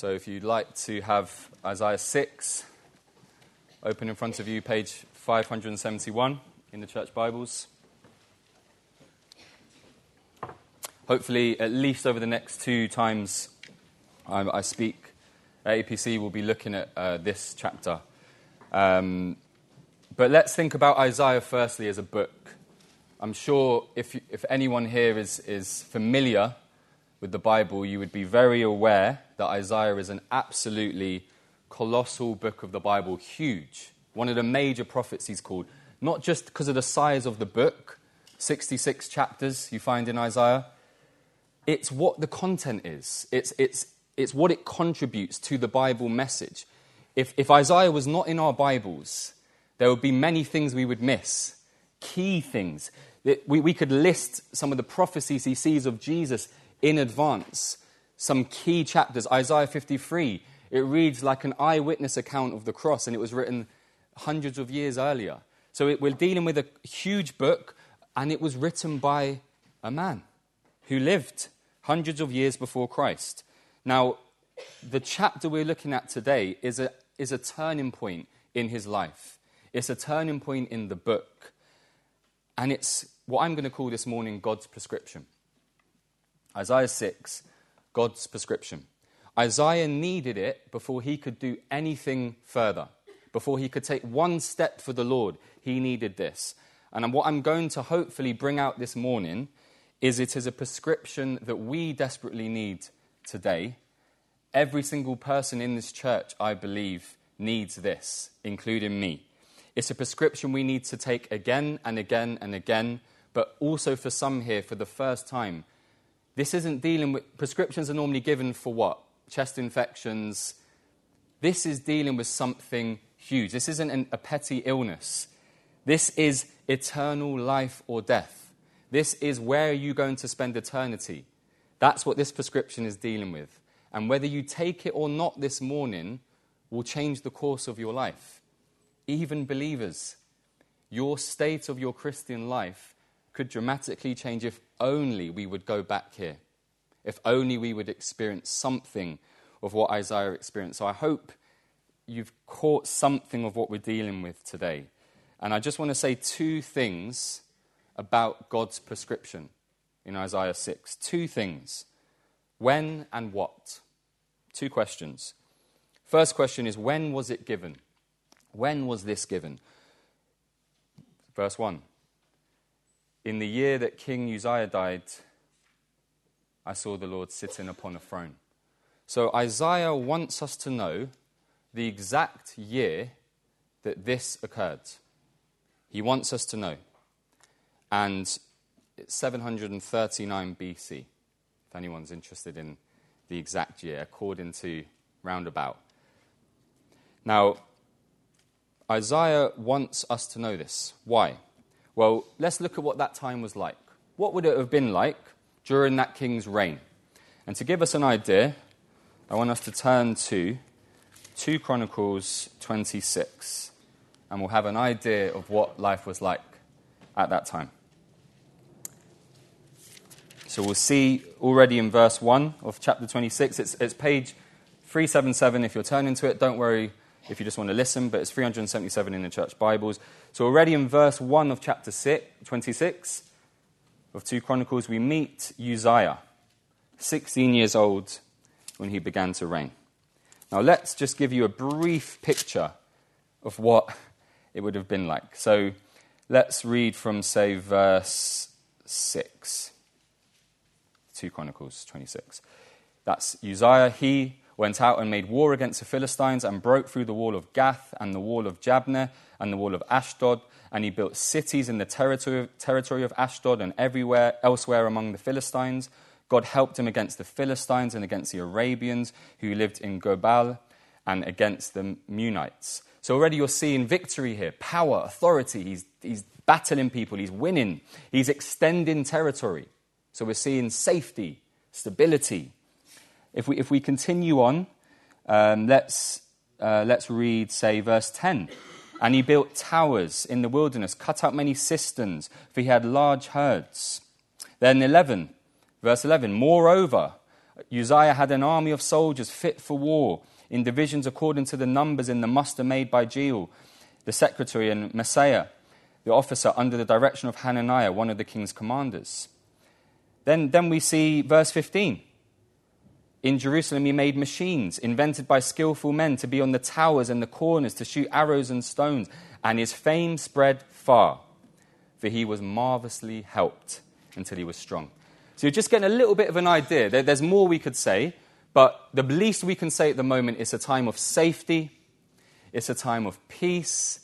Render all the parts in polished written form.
So if you'd like to have Isaiah 6 open in front of you, page 571 in the church Bibles. Hopefully, at least over the next 2 times I speak at APC, we'll be looking at this chapter. But let's think about Isaiah firstly as a book. I'm sure if anyone here is familiar with the Bible, you would be very aware that Isaiah is an absolutely colossal book of the Bible, huge. One of the major prophets he's called, not just because of the size of the book, 66 chapters you find in Isaiah. It's what the content is. It's what it contributes to the Bible message. If Isaiah was not in our Bibles, there would be many things we would miss, key things. We could list some of the prophecies he sees of Jesus in advance, some key chapters. Isaiah 53, it reads like an eyewitness account of the cross, and it was written hundreds of years earlier. So we're dealing with a huge book, and it was written by a man who lived hundreds of years before Christ. Now, the chapter we're looking at today is a turning point in his life. It's a turning point in the book. And it's what I'm going to call this morning God's prescription. Isaiah 6, God's prescription. Isaiah needed it before he could do anything further. Before he could take one step for the Lord, he needed this. And what I'm going to hopefully bring out this morning is it is a prescription that we desperately need today. Every single person in this church, I believe, needs this, including me. It's a prescription we need to take again and again and again, but also for some here for the first time. This isn't dealing with, prescriptions are normally given for what? Chest infections. This is dealing with something huge. This isn't a petty illness. This is eternal life or death. This is where you're going to spend eternity. That's what this prescription is dealing with. And whether you take it or not this morning will change the course of your life. Even believers, your state of your Christian life could dramatically change if only we would go back here. If only we would experience something of what Isaiah experienced. So I hope you've caught something of what we're dealing with today. And I just want to say 2 things about God's prescription in Isaiah 6. 2 things. When and what? 2 questions. First question is, when was it given? When was this given? Verse 1. In the year that King Uzziah died, I saw the Lord sitting upon a throne. So Isaiah wants us to know the exact year that this occurred. He wants us to know. And it's 739 BC, if anyone's interested in the exact year, according to Roundabout. Now, Isaiah wants us to know this. Why? Well, let's look at what that time was like. What would it have been like during that king's reign? And to give us an idea, I want us to turn to 2 Chronicles 26, and we'll have an idea of what life was like at that time. So we'll see already in verse 1 of chapter 26. It's page 377 if you're turning to it. Don't worry if you just want to listen, but it's 377 in the church Bibles. So already in verse 1 of chapter 26 of 2 Chronicles, we meet Uzziah, 16 years old when he began to reign. Now let's just give you a brief picture of what it would have been like. So let's read from, say, verse 6, 2 Chronicles 26. That's Uzziah. He went out and made war against the Philistines and broke through the wall of Gath and the wall of Jabneh and the wall of Ashdod, and he built cities in the territory of Ashdod and everywhere elsewhere among the Philistines. God helped him against the Philistines and against the Arabians who lived in Gobal and against the Munites. So already you're seeing victory here, power, authority. He's battling people, he's winning, he's extending territory. So we're seeing safety, stability. If we continue on, let's read, say, verse 10. And he built towers in the wilderness, cut out many cisterns, for he had large herds. Then verse 11, moreover, Uzziah had an army of soldiers fit for war, in divisions according to the numbers in the muster made by Jeiel, the secretary, and Messiah, the officer, under the direction of Hananiah, one of the king's commanders. Then we see verse 15. In Jerusalem he made machines, invented by skillful men, to be on the towers and the corners, to shoot arrows and stones, and his fame spread far, for he was marvelously helped until he was strong. So you're just getting a little bit of an idea. There's more we could say, but the least we can say at the moment is a time of safety, it's a time of peace,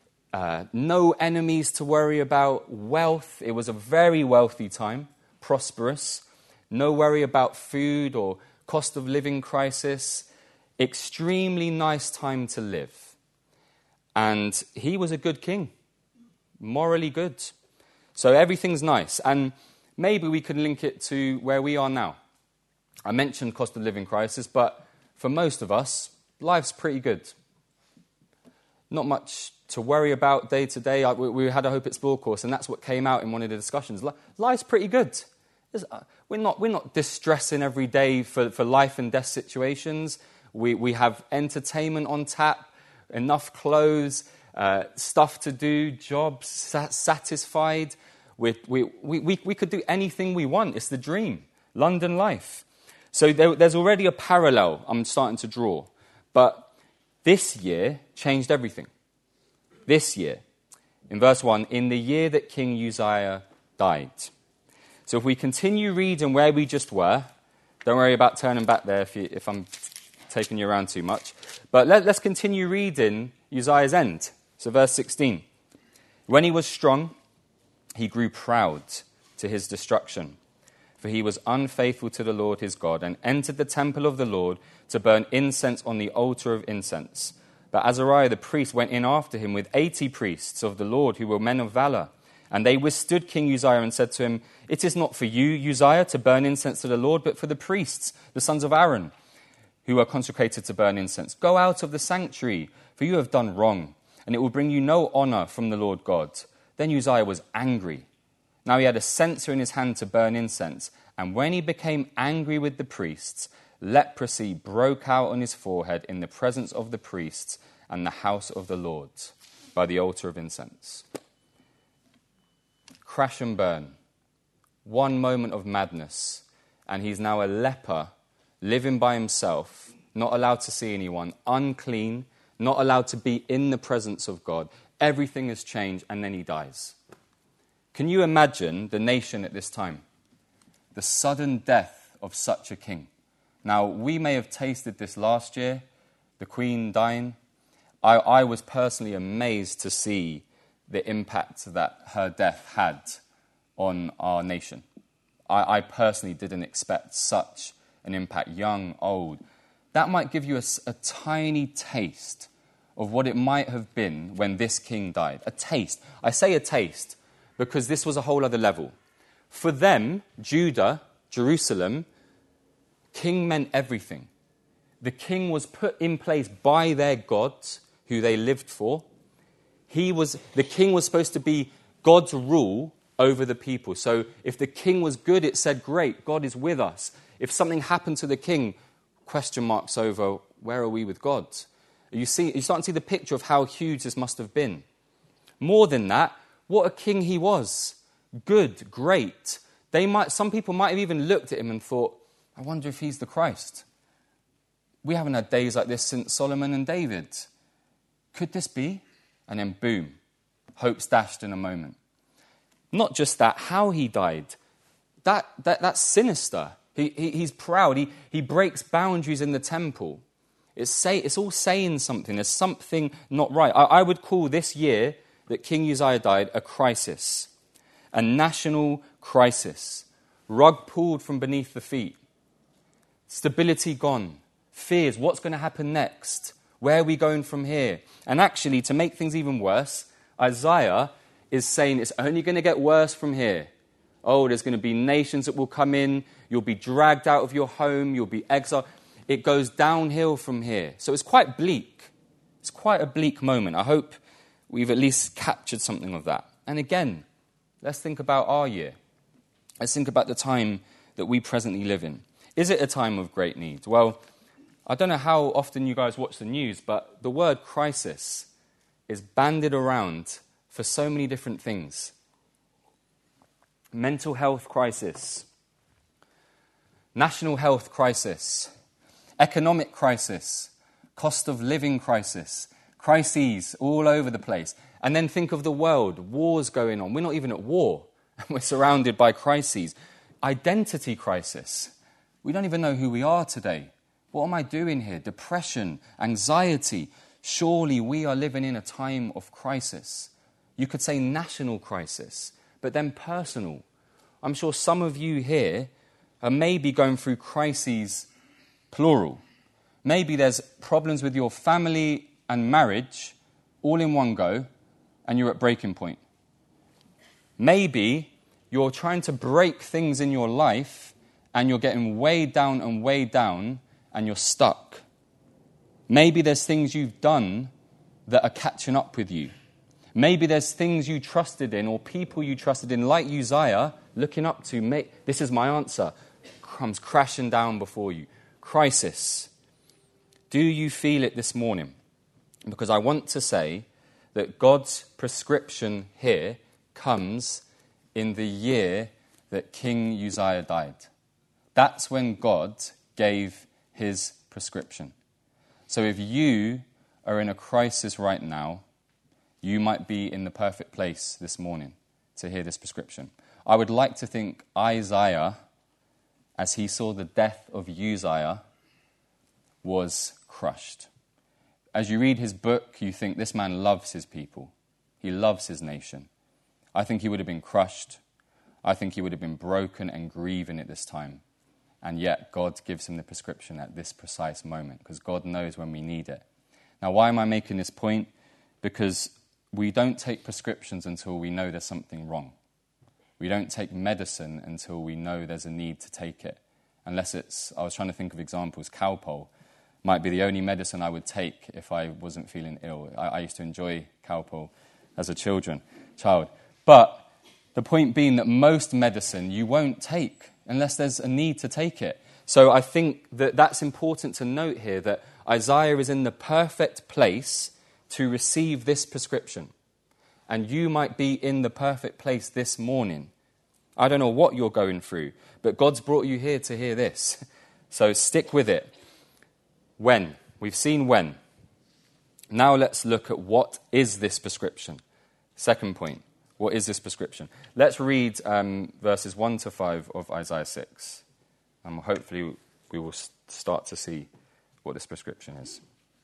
no enemies to worry about, wealth. It was a very wealthy time, prosperous, no worry about food or cost of living crisis, extremely nice time to live. And he was a good king, morally good. So everything's nice. And maybe we can link it to where we are now. I mentioned cost of living crisis, but for most of us, life's pretty good. Not much to worry about day to day. We had a Hope Explore course, and that's what came out in one of the discussions. Life's pretty good. We're not distressing every day for life and death situations. We have entertainment on tap, enough clothes, stuff to do, jobs, satisfied. We could do anything we want. It's the dream, London life. So there's already a parallel I'm starting to draw. But this year changed everything. This year, in verse 1, in the year that King Uzziah died. So if we continue reading where we just were, don't worry about turning back there if I'm taking you around too much. But let's continue reading Uzziah's end. So verse 16. When he was strong, he grew proud to his destruction. For he was unfaithful to the Lord his God, and entered the temple of the Lord to burn incense on the altar of incense. But Azariah the priest went in after him with 80 priests of the Lord who were men of valor. And they withstood King Uzziah and said to him, it is not for you, Uzziah, to burn incense to the Lord, but for the priests, the sons of Aaron, who are consecrated to burn incense. Go out of the sanctuary, for you have done wrong, and it will bring you no honor from the Lord God. Then Uzziah was angry. Now he had a censer in his hand to burn incense, and when he became angry with the priests, leprosy broke out on his forehead in the presence of the priests and the house of the Lord by the altar of incense. Crash and burn. One moment of madness, and he's now a leper, living by himself, not allowed to see anyone, unclean, not allowed to be in the presence of God. Everything has changed, and then he dies. Can you imagine the nation at this time? The sudden death of such a king. Now, we may have tasted this last year, the Queen dying. I was personally amazed to see the impact that her death had on our nation. I personally didn't expect such an impact, young, old. That might give you a tiny taste of what it might have been when this king died. A taste. I say a taste because this was a whole other level. For them, Judah, Jerusalem, king meant everything. The king was put in place by their gods, who they lived for. The king was supposed to be God's rule over the people. So if the king was good, it said, great, God is with us. If something happened to the king, question marks over, where are we with God? You start to see the picture of how huge this must have been. More than that, what a king he was. Good, great. Some people might have even looked at him and thought, I wonder if he's the Christ. We haven't had days like this since Solomon and David. Could this be? And then boom, hope's dashed in a moment. Not just that, how he died. That's sinister. He's proud. He breaks boundaries in the temple. It's all saying something. There's something not right. I would call this year that King Uzziah died a crisis. A national crisis. Rug pulled from beneath the feet. Stability gone. Fears. What's going to happen next? Where are we going from here? And actually, to make things even worse, Isaiah is saying it's only going to get worse from here. Oh, there's going to be nations that will come in. You'll be dragged out of your home. You'll be exiled. It goes downhill from here. So it's quite bleak. It's quite a bleak moment. I hope we've at least captured something of that. And again, let's think about our year. Let's think about the time that we presently live in. Is it a time of great need? Well, I don't know how often you guys watch the news, but the word crisis is bandied around for so many different things. Mental health crisis, national health crisis, economic crisis, cost of living crisis, crises all over the place. And then think of the world, wars going on. We're not even at war, and we're surrounded by crises. Identity crisis. We don't even know who we are today. What am I doing here? Depression, anxiety. Surely we are living in a time of crisis. You could say national crisis, but then personal. I'm sure some of you here are maybe going through crises, plural. Maybe there's problems with your family and marriage all in one go, and you're at breaking point. Maybe you're trying to break things in your life, and you're getting way down, and you're stuck. Maybe there's things you've done that are catching up with you. Maybe there's things you trusted in or people you trusted in, like Uzziah, looking up to, this is my answer, comes crashing down before you. Crisis. Do you feel it this morning? Because I want to say that God's prescription here comes in the year that King Uzziah died. That's when God gave his prescription. So if you are in a crisis right now, you might be in the perfect place this morning to hear this prescription. I would like to think Isaiah, as he saw the death of Uzziah, was crushed. As you read his book, you think this man loves his people. He loves his nation. I think he would have been crushed. I think he would have been broken and grieving at this time. And yet God gives him the prescription at this precise moment, because God knows when we need it. Now, why am I making this point? Because we don't take prescriptions until we know there's something wrong. We don't take medicine until we know there's a need to take it. Unless it's, I was trying to think of examples, Calpol might be the only medicine I would take if I wasn't feeling ill. I used to enjoy Calpol as a child. But the point being that most medicine you won't take unless there's a need to take it. So I think that that's important to note here, that Isaiah is in the perfect place to receive this prescription. And you might be in the perfect place this morning. I don't know what you're going through, but God's brought you here to hear this. So stick with it. When? We've seen when. Now let's look at what is this prescription. Second point. What is this prescription? Let's read verses 1 to 5 of Isaiah 6. And hopefully we will start to see what this prescription is.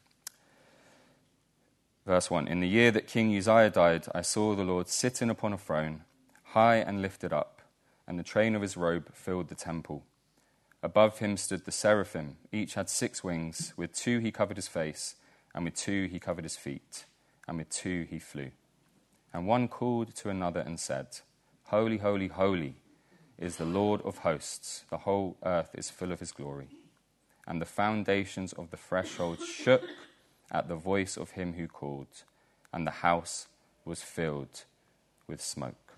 Verse 1. In the year that King Uzziah died, I saw the Lord sitting upon a throne, high and lifted up, and the train of his robe filled the temple. Above him stood the seraphim. Each had 6 wings. With 2 he covered his face, and with 2 he covered his feet, and with 2 he flew. And one called to another and said, Holy, holy, holy is the Lord of hosts. The whole earth is full of his glory. And the foundations of the threshold shook at the voice of him who called, and the house was filled with smoke.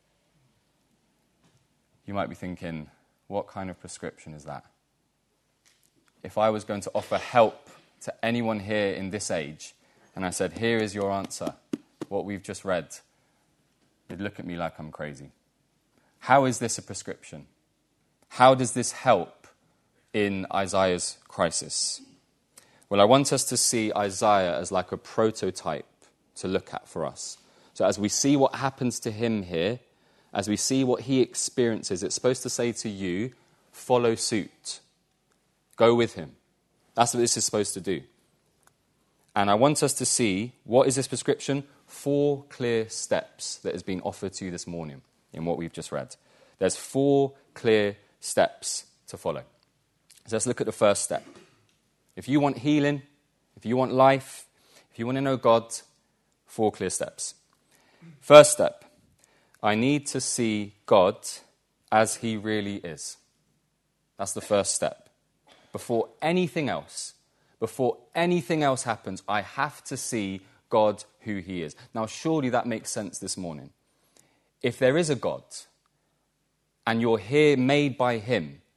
You might be thinking, what kind of prescription is that? If I was going to offer help to anyone here in this age, and I said, here is your answer, what we've just read, they'd look at me like I'm crazy. How is this a prescription? How does this help in Isaiah's crisis? Well, I want us to see Isaiah as like a prototype to look at for us. So as we see what happens to him here, as we see what he experiences, it's supposed to say to you, follow suit. Go with him. That's what this is supposed to do. And I want us to see, what is this prescription? 4 clear steps that has been offered to you this morning in what we've just read. There's 4 clear steps to follow. So let's look at the first step. If you want healing, if you want life, if you want to know God, 4 clear steps. First step, I need to see God as he really is. That's the first step. Before anything else happens, I have to see God who he is. Now, surely that makes sense this morning. If there is a God, and you're here made by him,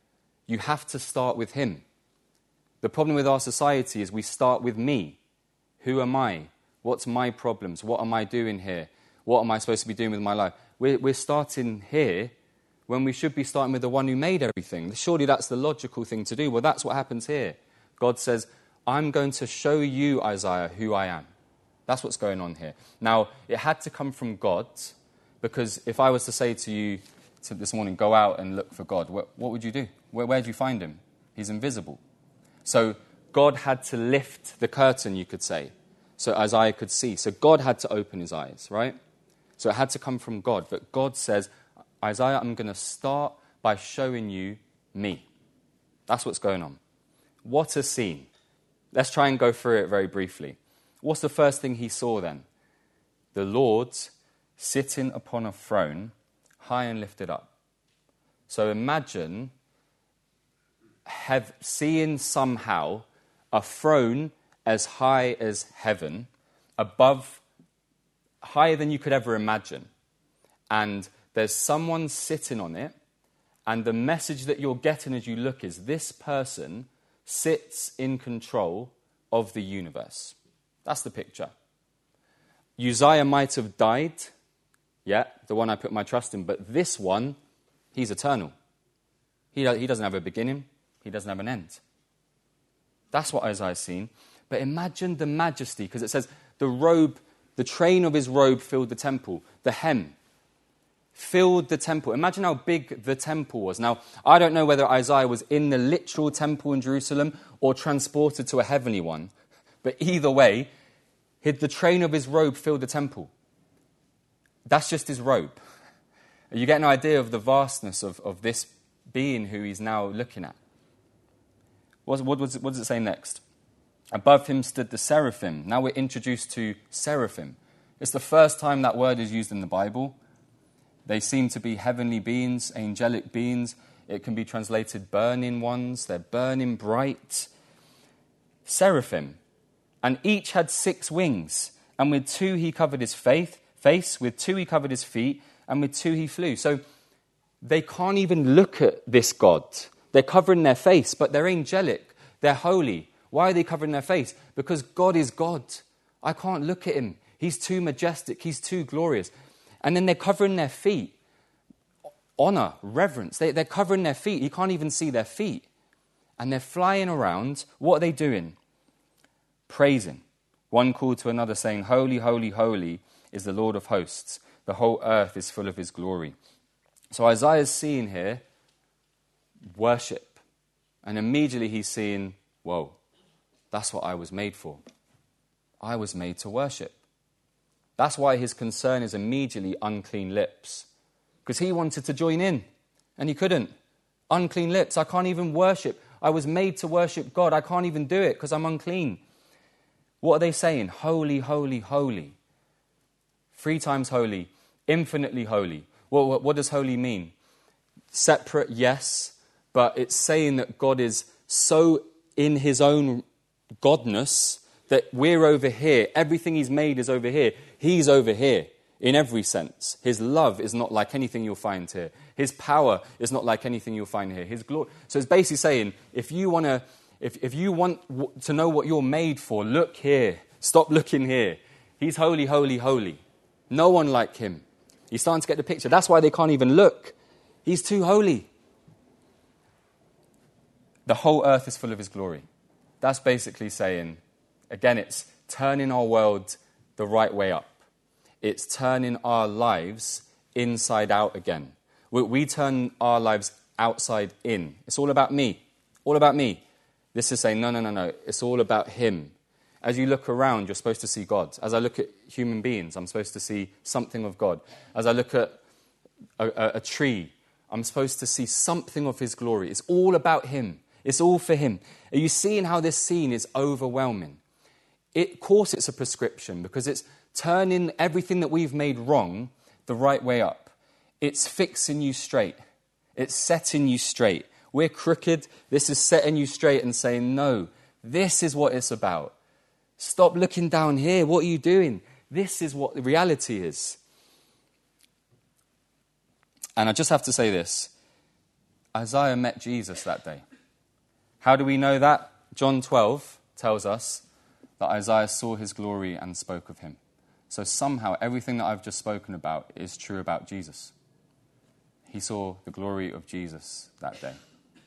You have to start with him. The problem with our society is we start with me. Who am I? What's my problems? What am I doing here? What am I supposed to be doing with my life? We're starting here when we should be starting with the one who made everything. Surely that's the logical thing to do. Well, that's what happens here. God says, I'm going to show you, Isaiah, who I am. That's what's going on here. Now, it had to come from God, because if I was to say to you this morning, go out and look for God, what would you do? Where do you find him? He's invisible. So God had to lift the curtain, you could say, so Isaiah could see. So God had to open his eyes, right? So it had to come from God. But God says, Isaiah, I'm going to start by showing you me. That's what's going on. What a scene. Let's try and go through it very briefly. What's the first thing he saw then? The Lord sitting upon a throne, high and lifted up. So imagine seeing somehow a throne as high as heaven, higher than you could ever imagine. And there's someone sitting on it, and the message that you're getting as you look is this person sits in control of the universe. That's the picture. Uzziah might have died, the one I put my trust in, but this one, he's eternal. He doesn't have a beginning, he doesn't have an end. That's what Isaiah's seen. But imagine the majesty, because it says the train of his robe filled the temple, the hem filled the temple. Imagine how big the temple was. Now, I don't know whether Isaiah was in the literal temple in Jerusalem or transported to a heavenly one, but either way, the train of his robe filled the temple. That's just his robe. You get an idea of the vastness of this being who he's now looking at. What does it say next? Above him stood the seraphim. Now we're introduced to seraphim. It's the first time that word is used in the Bible. They seem to be heavenly beings, angelic beings. It can be translated burning ones. They're burning bright. Seraphim. And each had 6 wings. And with 2 he covered his face. With 2 he covered his feet. And with 2 he flew. So they can't even look at this God. They're covering their face, but they're angelic. They're holy. Why are they covering their face? Because God is God. I can't look at him. He's too majestic. He's too glorious. And then they're covering their feet. Honor, reverence. They're covering their feet. You can't even see their feet. And they're flying around. What are they doing? Praising. One called to another saying, holy, holy, holy is the Lord of hosts. The whole earth is full of his glory. So Isaiah's seeing here worship. And immediately he's seeing, whoa, that's what I was made for. I was made to worship. That's why his concern is immediately unclean lips. Because he wanted to join in, and he couldn't. Unclean lips, I can't even worship. I was made to worship God. I can't even do it because I'm unclean. What are they saying? Holy, holy, holy. 3 times holy, infinitely holy. What does holy mean? Separate, yes, but it's saying that God is so in his own godness that we're over here. Everything he's made is over here. He's over here in every sense. His love is not like anything you'll find here. His power is not like anything you'll find here. His glory. So it's basically saying, if you want to know what you're made for, look here. Stop looking here. He's holy, holy, holy. No one like him. You're starting to get the picture. That's why they can't even look. He's too holy. The whole earth is full of his glory. That's basically saying, again, it's turning our world the right way up. It's turning our lives inside out again. We turn our lives outside in. It's all about me. All about me. This is saying, no. It's all about him. As you look around, you're supposed to see God. As I look at human beings, I'm supposed to see something of God. As I look at a tree, I'm supposed to see something of his glory. It's all about him. It's all for him. Are you seeing how this scene is overwhelming? Of course it's a prescription, because it's turning everything that we've made wrong the right way up. It's fixing you straight. It's setting you straight. We're crooked. This is setting you straight and saying, no, this is what it's about. Stop looking down here. What are you doing? This is what the reality is. And I just have to say this. Isaiah met Jesus that day. How do we know that? John 12 tells us that Isaiah saw his glory and spoke of him. So somehow everything that I've just spoken about is true about Jesus. He saw the glory of Jesus that day.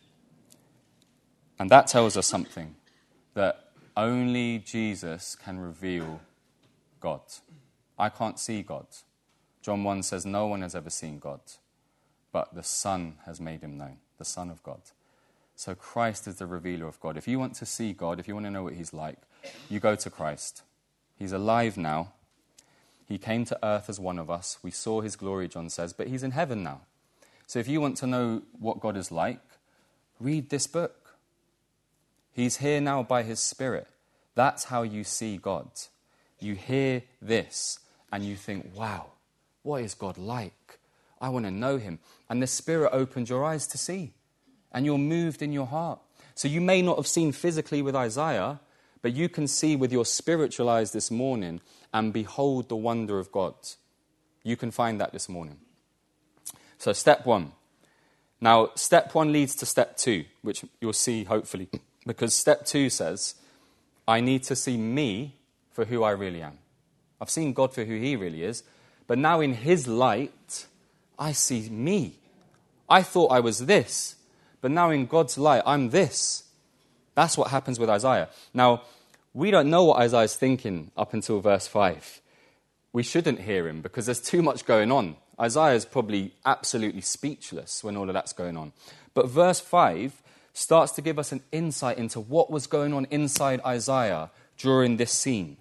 And that tells us something, that only Jesus can reveal God. I can't see God. John 1 says no one has ever seen God, but the Son has made him known, the Son of God. So Christ is the revealer of God. If you want to see God, if you want to know what he's like, you go to Christ. He's alive now. He came to earth as one of us. We saw his glory, John says, but he's in heaven now. So if you want to know what God is like, read this book. He's here now by his Spirit. That's how you see God. You hear this and you think, wow, what is God like? I want to know him. And the Spirit opens your eyes to see. And you're moved in your heart. So you may not have seen physically with Isaiah, but you can see with your spiritual eyes this morning and behold the wonder of God. You can find that this morning. So step 1. Now, step 1 leads to step 2, which you'll see hopefully, because step 2 says, I need to see me for who I really am. I've seen God for who he really is, but now in his light, I see me. I thought I was this, but now in God's light, I'm this. That's what happens with Isaiah. Now, we don't know what Isaiah's thinking up until verse 5. We shouldn't hear him because there's too much going on. Isaiah is probably absolutely speechless when all of that's going on. But verse 5 starts to give us an insight into what was going on inside Isaiah during this scene.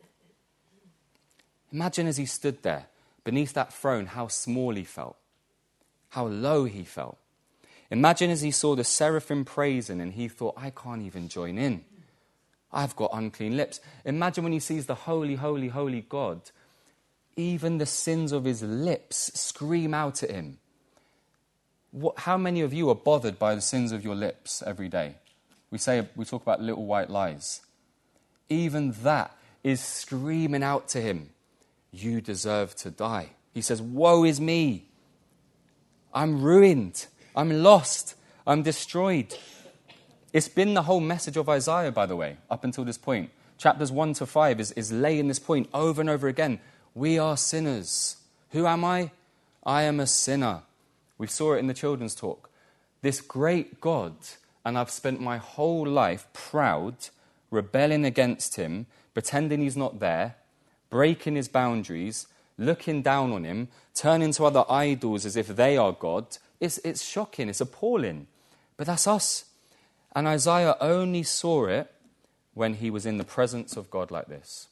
Imagine as he stood there beneath that throne, how small he felt, how low he felt. Imagine as he saw the seraphim praising and he thought, I can't even join in. I've got unclean lips. Imagine when he sees the holy, holy, holy God, even the sins of his lips scream out at him. How many of you are bothered by the sins of your lips every day? We talk about little white lies. Even that is screaming out to him. You deserve to die. He says, woe is me. I'm ruined. I'm lost. I'm destroyed. It's been the whole message of Isaiah, by the way, up until this point. Chapters 1 to 5 is laying this point over and over again. We are sinners. Who am I? I am a sinner. We saw it in the children's talk. This great God, and I've spent my whole life proud, rebelling against him, pretending he's not there, breaking his boundaries, looking down on him, turning to other idols as if they are God. It's shocking. It's appalling. But that's us. And Isaiah only saw it when he was in the presence of God like this.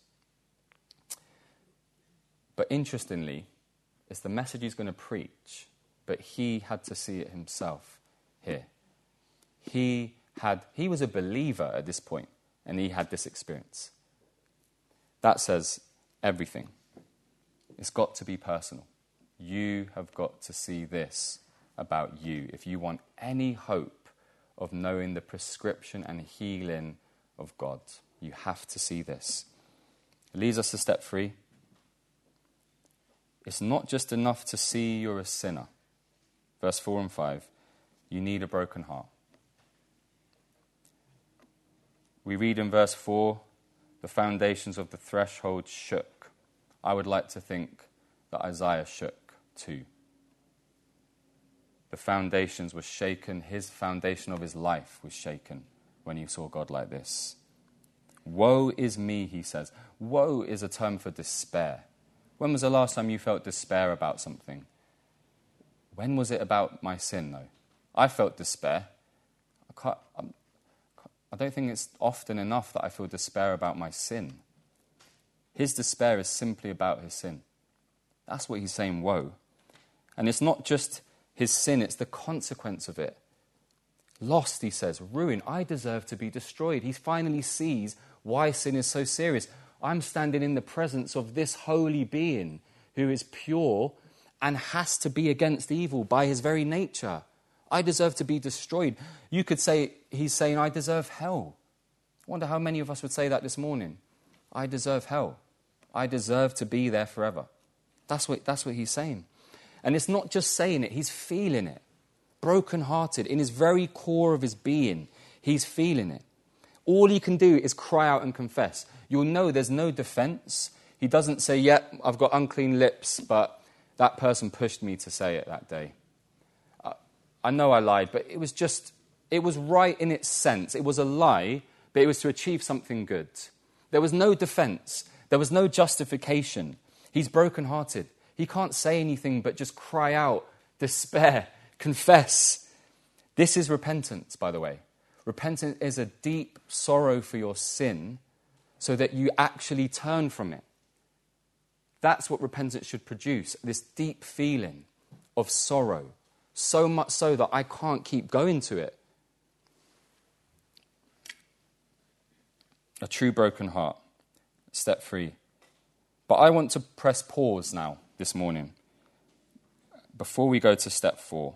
But interestingly, it's the message he's going to preach, but he had to see it himself here. He was a believer at this point, and he had this experience. That says everything. It's got to be personal. You have got to see this about you. If you want any hope of knowing the prescription and healing of God, you have to see this. It leads us to step 3. It's not just enough to see you're a sinner. Verse 4 and 5, you need a broken heart. We read in verse 4, the foundations of the threshold shook. I would like to think that Isaiah shook too. The foundations were shaken. His foundation of his life was shaken when he saw God like this. Woe is me, he says. Woe is a term for despair. When was the last time you felt despair about something? When was it about my sin, though? I felt despair. I don't think it's often enough that I feel despair about my sin. His despair is simply about his sin. That's what he's saying, woe. And it's not just his sin, it's the consequence of it. Lost, he says, ruin. I deserve to be destroyed. He finally sees why sin is so serious. I'm standing in the presence of this holy being who is pure and has to be against evil by his very nature. I deserve to be destroyed. You could say, he's saying, I deserve hell. I wonder how many of us would say that this morning. I deserve hell. I deserve to be there forever. That's what he's saying. And it's not just saying it, he's feeling it. brokenhearted. In his very core of his being, he's feeling it. All he can do is cry out and confess. You'll know there's no defense. He doesn't say, yep, I've got unclean lips, but that person pushed me to say it that day. I know I lied, but it was right in its sense. It was a lie, but it was to achieve something good. There was no defense. There was no justification. He's brokenhearted. He can't say anything but just cry out, despair, confess. This is repentance, by the way. Repentance is a deep sorrow for your sin so that you actually turn from it. That's what repentance should produce, this deep feeling of sorrow, so much so that I can't keep going to it. A true broken heart. Step 3. But I want to press pause now this morning before we go to step 4.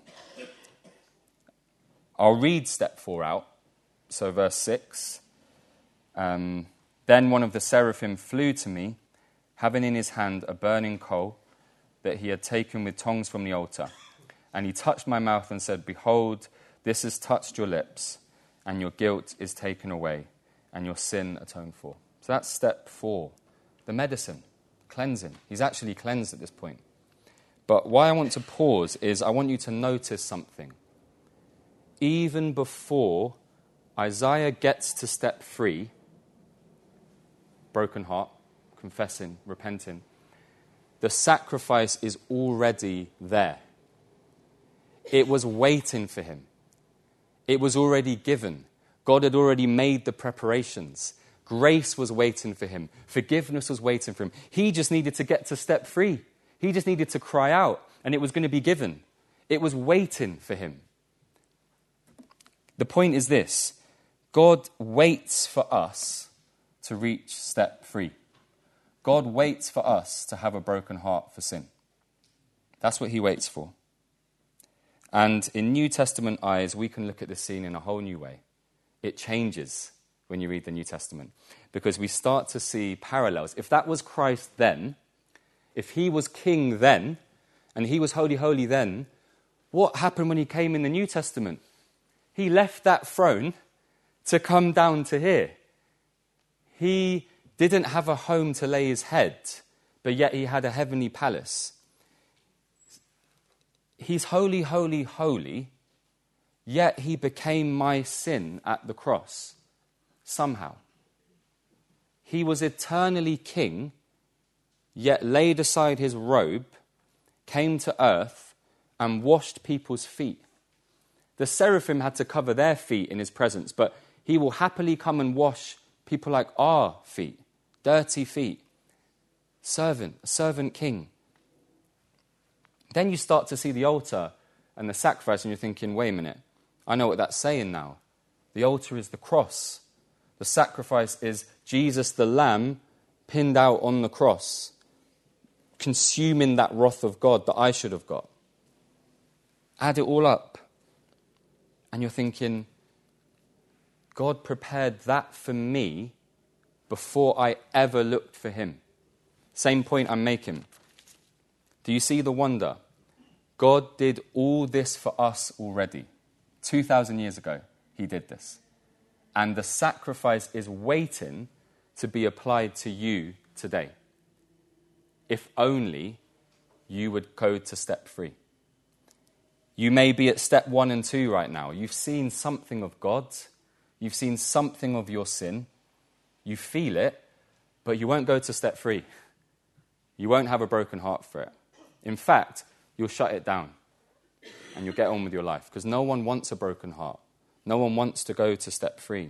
I'll read step 4 out. So verse 6. Then one of the seraphim flew to me, having in his hand a burning coal that he had taken with tongs from the altar. And he touched my mouth and said, Behold, this has touched your lips, and your guilt is taken away, and your sin atoned for. So that's step 4. The medicine, cleansing. He's actually cleansed at this point. But why I want to pause is I want you to notice something. Even before Isaiah gets to step 3, broken heart, confessing, repenting, the sacrifice is already there. It was waiting for him. It was already given. God had already made the preparations. Grace was waiting for him. Forgiveness was waiting for him. He just needed to get to step 3. He just needed to cry out, and it was going to be given. It was waiting for him. The point is this. God waits for us to reach step 3. God waits for us to have a broken heart for sin. That's what he waits for. And in New Testament eyes, we can look at this scene in a whole new way. It changes when you read the New Testament, because we start to see parallels. If that was Christ then, if he was king then, and he was holy, holy then, what happened when he came in the New Testament? He left that throne to come down to here. He didn't have a home to lay his head, but yet he had a heavenly palace. He's holy, holy, holy, yet he became my sin at the cross. Somehow. He was eternally king, yet laid aside his robe, came to earth, and washed people's feet. The seraphim had to cover their feet in his presence, but he will happily come and wash people like our feet, dirty feet. Servant king. Then you start to see the altar and the sacrifice, and you're thinking, wait a minute, I know what that's saying now. The altar is the cross. The sacrifice is Jesus the Lamb pinned out on the cross, consuming that wrath of God that I should have got. Add it all up. And you're thinking, God prepared that for me before I ever looked for him. Same point I'm making. Do you see the wonder? God did all this for us already. 2,000 years ago, he did this. And the sacrifice is waiting to be applied to you today. If only you would go to step 3. You may be at step 1 and 2 right now. You've seen something of God. You've seen something of your sin. You feel it, but you won't go to step 3. You won't have a broken heart for it. In fact, you'll shut it down and you'll get on with your life because no one wants a broken heart. No one wants to go to step 3.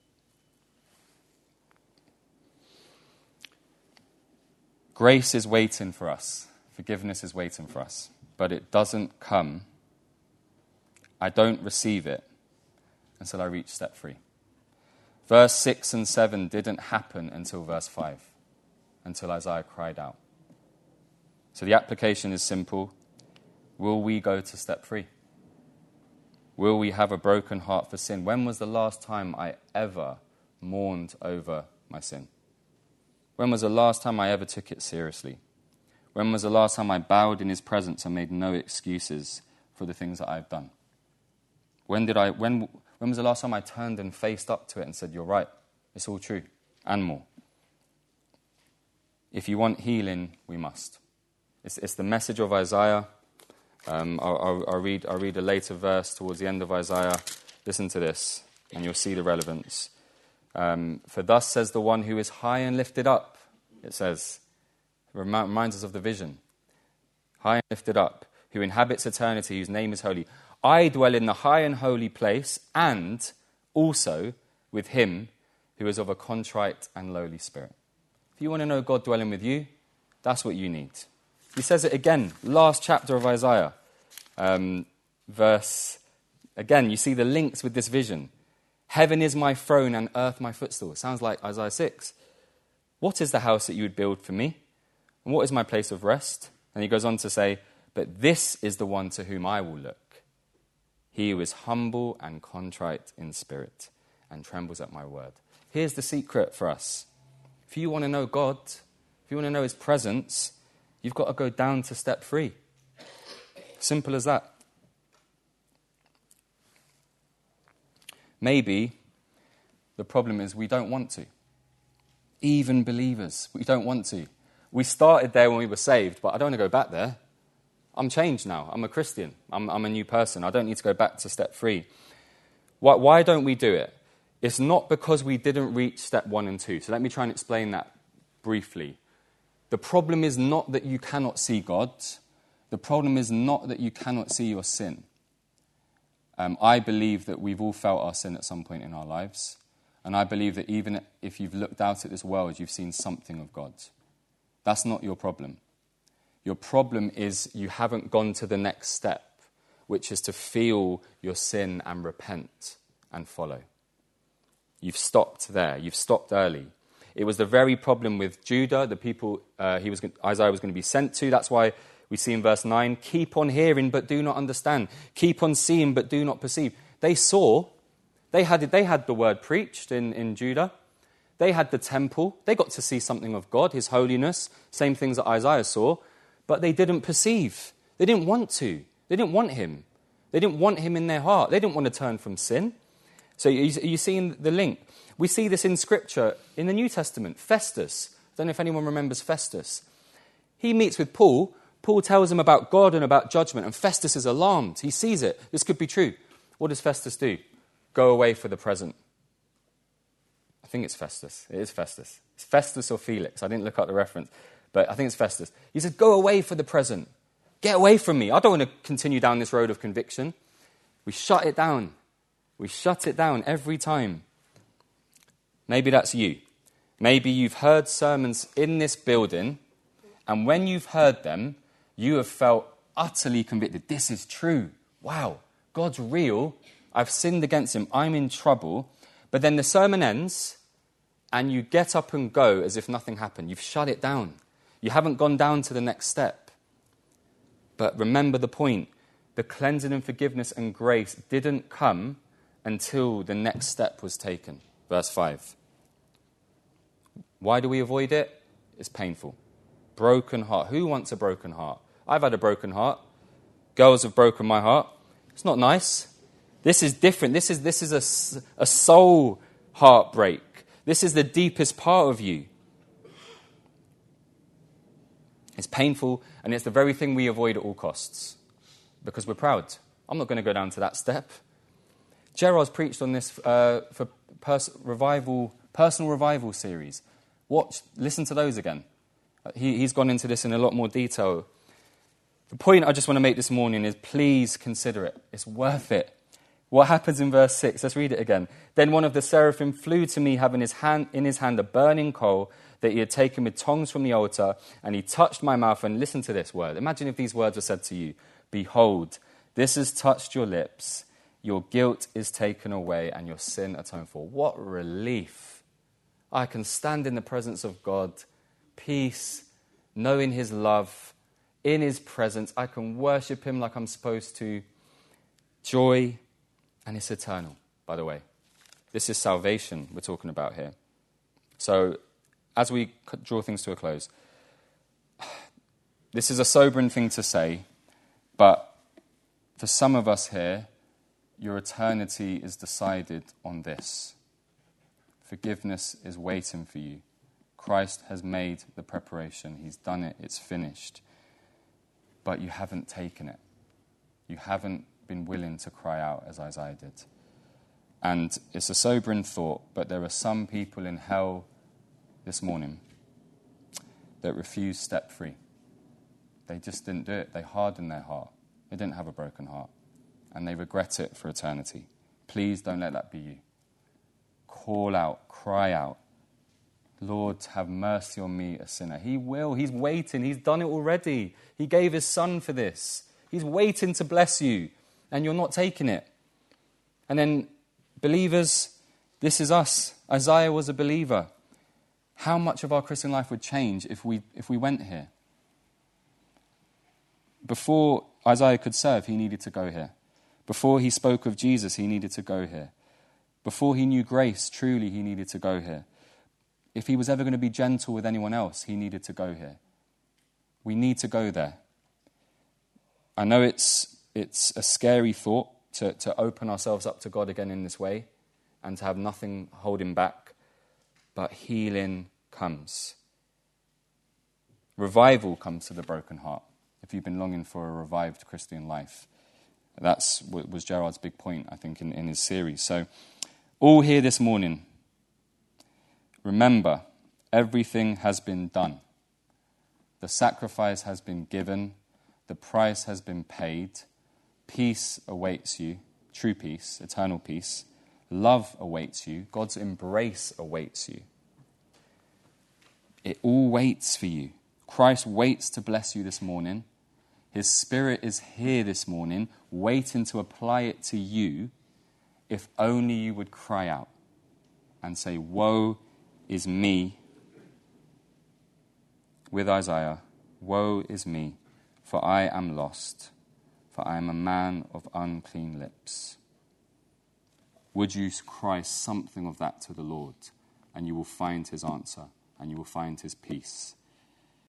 Grace is waiting for us. Forgiveness is waiting for us. But it doesn't come. I don't receive it until I reach step 3. Verse 6 and 7 didn't happen until verse 5, until Isaiah cried out. So the application is simple. Will we go to step 3? Will we have a broken heart for sin? When was the last time I ever mourned over my sin? When was the last time I ever took it seriously? When was the last time I bowed in his presence and made no excuses for the things that I've done? When was the last time I turned and faced up to it and said, you're right, it's all true, and more? If you want healing, we must. It's the message of Isaiah. I'll read a later verse towards the end of Isaiah. Listen to this, and you'll see the relevance. For thus says the one who is high and lifted up, it says, reminds us of the vision. High and lifted up, who inhabits eternity, whose name is holy. I dwell in the high and holy place, and also with him who is of a contrite and lowly spirit. If you want to know God dwelling with you, that's what you need. He says it again, last chapter of Isaiah. Verse, again, you see the links with this vision. Heaven is my throne and earth my footstool. It sounds like Isaiah 6. What is the house that you would build for me? And what is my place of rest? And he goes on to say, but this is the one to whom I will look. He who is humble and contrite in spirit and trembles at my word. Here's the secret for us. If you want to know God, if you want to know his presence, you've got to go down to step 3. Simple as that. Maybe the problem is we don't want to. Even believers, we don't want to. We started there when we were saved, but I don't want to go back there. I'm changed now. I'm a Christian. I'm a new person. I don't need to go back to step 3. Why don't we do it? It's not because we didn't reach step 1 and 2. So let me try and explain that briefly. The problem is not that you cannot see God. The problem is not that you cannot see your sin. I believe that we've all felt our sin at some point in our lives. And I believe that even if you've looked out at this world, you've seen something of God. That's not your problem. Your problem is you haven't gone to the next step, which is to feel your sin and repent and follow. You've stopped there. You've stopped early. It was the very problem with Judah, the people Isaiah was going to be sent to. That's why we see in verse 9, keep on hearing but do not understand. Keep on seeing but do not perceive. They saw, they had the word preached in Judah. They had the temple. They got to see something of God, his holiness, same things that Isaiah saw. But they didn't perceive. They didn't want to. They didn't want him. They didn't want him in their heart. They didn't want to turn from sin. So you see the link. We see this in Scripture in the New Testament. Festus. I don't know if anyone remembers Festus. He meets with Paul. Paul tells him about God and about judgment, and Festus is alarmed. He sees it. This could be true. What does Festus do? Go away for the present. I think it's Festus. It is Festus. It's Festus or Felix. I didn't look up the reference. But I think it's Festus. He says, go away for the present. Get away from me. I don't want to continue down this road of conviction. We shut it down. We shut it down every time. Maybe that's you. Maybe you've heard sermons in this building, and when you've heard them, you have felt utterly convicted. This is true. Wow, God's real. I've sinned against him. I'm in trouble. But then the sermon ends, and you get up and go as if nothing happened. You've shut it down. You haven't gone down to the next step. But remember the point. The cleansing and forgiveness and grace didn't come until the next step was taken. Verse 5. Why do we avoid it? It's painful. Broken heart. Who wants a broken heart? I've had a broken heart. Girls have broken my heart. It's not nice. This is different. This is a soul heartbreak. This is the deepest part of you. It's painful, and it's the very thing we avoid at all costs because we're proud. I'm not going to go down to that step. Gerard's preached on this for personal revival series. Listen to those again. He's gone into this in a lot more detail. The point I just want to make this morning is please consider it. It's worth it. What happens in verse 6? Let's read it again. Then one of the seraphim flew to me, having in his hand a burning coal that he had taken with tongs from the altar, and he touched my mouth. And listen to this word. Imagine if these words were said to you. Behold, this has touched your lips. Your guilt is taken away and your sin atoned for. What relief. I can stand in the presence of God, peace, knowing his love, in his presence. I can worship him like I'm supposed to. Joy, and it's eternal, by the way. This is salvation we're talking about here. So, as we draw things to a close, this is a sobering thing to say, but for some of us here, Your eternity is decided on this. Forgiveness is waiting for you. Christ has made the preparation. He's done it. It's finished. But you haven't taken it. You haven't been willing to cry out as Isaiah did. And it's a sobering thought, but there are some people in hell this morning that refuse step 3. They just didn't do it. They hardened their heart. They didn't have a broken heart. And they regret it for eternity. Please don't let that be you. Call out, cry out. Lord, have mercy on me, a sinner. He will. He's waiting. He's done it already. He gave his son for this. He's waiting to bless you, and you're not taking it. And then, believers, this is us. Isaiah was a believer. How much of our Christian life would change if we went here? Before Isaiah could serve, he needed to go here. Before he spoke of Jesus, he needed to go here. Before he knew grace, truly, he needed to go here. If he was ever going to be gentle with anyone else, he needed to go here. We need to go there. I know it's a scary thought to open ourselves up to God again in this way and to have nothing holding back, but healing comes. Revival comes to the broken heart. If you've been longing for a revived Christian life, that's what was Gerard's big point, I think, in his series. So, all here this morning, remember, everything has been done. The sacrifice has been given. The price has been paid. Peace awaits you, true peace, eternal peace. Love awaits you. God's embrace awaits you. It all waits for you. Christ waits to bless you this morning. His Spirit is here this morning, waiting to apply it to you, if only you would cry out and say, woe is me. With Isaiah, woe is me, for I am lost, for I am a man of unclean lips. Would you cry something of that to the Lord, and you will find his answer, and you will find his peace.